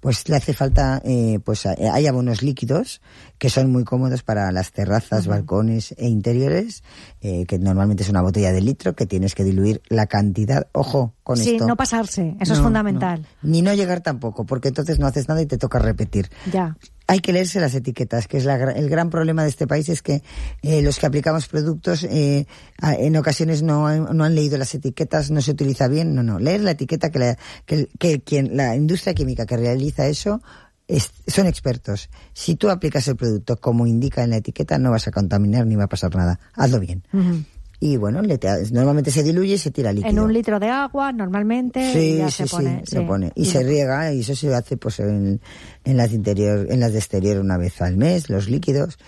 pues le hace falta, hay abonos líquidos que son muy cómodos para las terrazas, balcones e interiores, que normalmente es una botella de litro, que tienes que diluir la cantidad, ojo con esto. Sí, no pasarse, eso es fundamental. No. Ni no llegar tampoco, porque entonces no haces nada y te toca repetir. Ya. Hay que leerse las etiquetas, que es el gran problema de este país, es que los que aplicamos productos en ocasiones no han leído las etiquetas, no se utiliza bien. No, leer la etiqueta, que la industria química que realiza eso son expertos. Si tú aplicas el producto como indica en la etiqueta, no vas a contaminar ni va a pasar nada. Hazlo bien. Y bueno, normalmente se diluye y se tira líquido. En 1 litro de agua, normalmente, se pone. Y se riega, y eso se hace pues en las de exterior una vez al mes, los líquidos.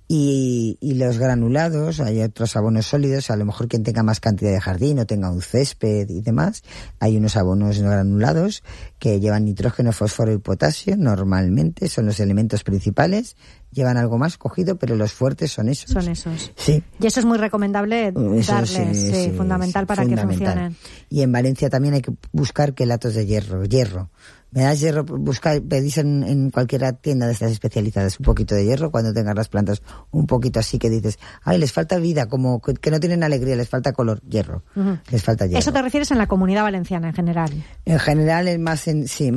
Y los granulados, hay otros abonos sólidos, a lo mejor quien tenga más cantidad de jardín o tenga un césped y demás, hay unos abonos granulados que llevan nitrógeno, fósforo y potasio, normalmente son los elementos principales, llevan algo más cogido, pero los fuertes son esos. Son esos. Sí. Y eso es muy recomendable darles, fundamental para que funcionen. Y en Valencia también hay que buscar quelatos de hierro. Me das hierro, pedís en cualquier tienda de estas especializadas un poquito de hierro cuando tengas las plantas un poquito así que dices, ay, les falta vida, como que no tienen alegría, les falta color, hierro. Les falta hierro. ¿Eso te refieres en la Comunidad Valenciana en general? En general es más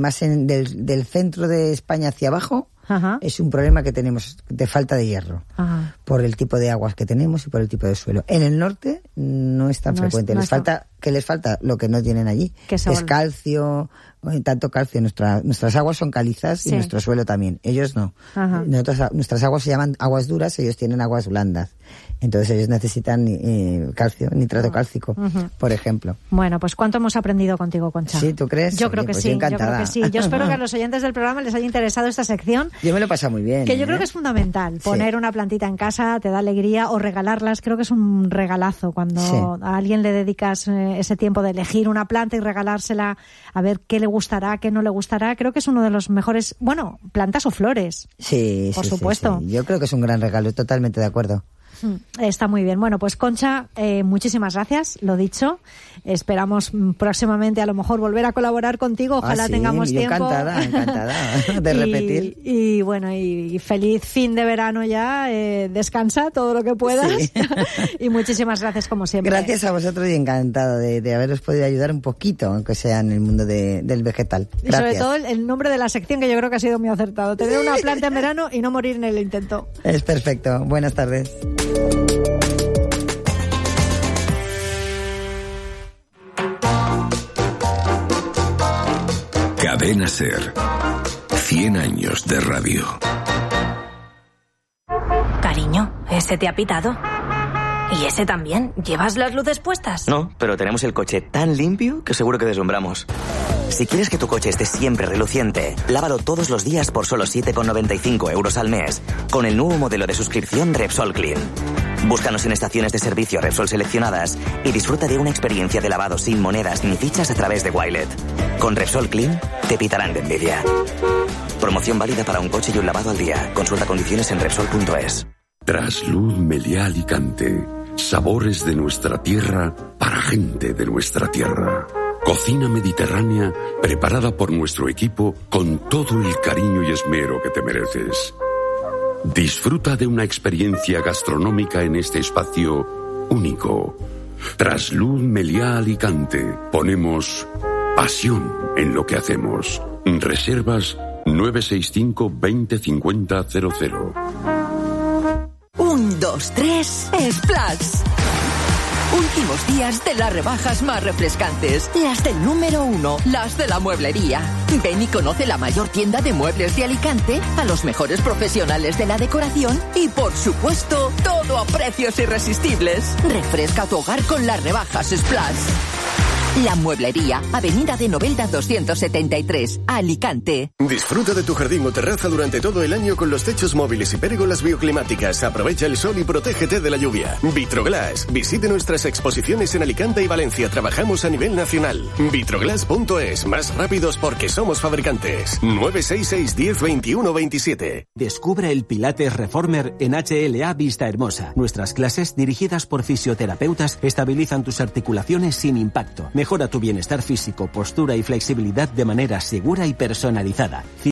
del centro de España hacia abajo. Es un problema que tenemos de falta de hierro. Por el tipo de aguas que tenemos y por el tipo de suelo. En el norte no es tan frecuente. Les falta lo que no tienen allí, que es calcio, tanto calcio. Nuestras aguas son calizas y nuestro suelo también. Ellos no. Nuestras aguas se llaman aguas duras, ellos tienen aguas blandas. Entonces ellos necesitan calcio, nitrato cálcico, por ejemplo. Bueno, pues ¿cuánto hemos aprendido contigo, Concha? ¿Sí, tú crees? Yo creo que sí, Yo espero que a los oyentes del programa les haya interesado esta sección. Yo me lo he pasado muy bien. Que yo creo que es fundamental. Poner una plantita en casa te da alegría, o regalarlas. Creo que es un regalazo cuando a alguien le dedicas ese tiempo de elegir una planta y regalársela, a ver qué le gustará, qué no le gustará. Creo que es uno de los mejores, plantas o flores. Sí, por supuesto. Sí. Yo creo que es un gran regalo, totalmente de acuerdo. Está muy bien. Bueno, pues Concha, muchísimas gracias, lo dicho. Esperamos próximamente a lo mejor volver a colaborar contigo. Ojalá tengamos tiempo. Encantada de repetir. Y bueno, y feliz fin de verano ya. Descansa todo lo que puedas. Sí. Y muchísimas gracias como siempre. Gracias a vosotros y encantado de haberos podido ayudar un poquito, aunque sea en el mundo del vegetal. Gracias. Y sobre todo el nombre de la sección, que yo creo que ha sido muy acertado. Tener una planta en verano y no morir en el intento. Es perfecto. Buenas tardes. Cadena SER. 100 años de radio. Cariño, ¿ese te ha pitado? ¿Y ese también? ¿Llevas las luces puestas? No, pero tenemos el coche tan limpio que seguro que deslumbramos. Si quieres que tu coche esté siempre reluciente, lávalo todos los días por solo 7,95 € al mes, con el nuevo modelo de suscripción Repsol Clean. Búscanos en estaciones de servicio Repsol seleccionadas y disfruta de una experiencia de lavado sin monedas ni fichas a través de Wilet. Con Repsol Clean, te pitarán de envidia. Promoción válida para un coche y un lavado al día. Consulta condiciones en Repsol.es. Trasluz Meliá Alicante. Sabores de nuestra tierra para gente de nuestra tierra. Cocina mediterránea preparada por nuestro equipo con todo el cariño y esmero que te mereces. Disfruta de una experiencia gastronómica en este espacio único. Trasluz Meliá Alicante. Ponemos pasión en lo que hacemos. Reservas 965 20 50 00. 1, 2, 3, Splash. Últimos días de las rebajas más refrescantes. Las del número 1, las de la mueblería. Ven y conoce la mayor tienda de muebles de Alicante, a los mejores profesionales de la decoración y, por supuesto, todo a precios irresistibles. Refresca tu hogar con las rebajas Splash. La Mueblería, Avenida de Novelda 273, Alicante. Disfruta de tu jardín o terraza durante todo el año con los techos móviles y pérgolas bioclimáticas. Aprovecha el sol y protégete de la lluvia. Vitroglass. Visite nuestras exposiciones en Alicante y Valencia. Trabajamos a nivel nacional. Vitroglass.es. Más rápidos porque somos fabricantes. 966 10 21 27. Descubre el Pilates Reformer en HLA Vista Hermosa. Nuestras clases, dirigidas por fisioterapeutas, estabilizan tus articulaciones sin impacto. Mejora tu bienestar físico, postura y flexibilidad de manera segura y personalizada.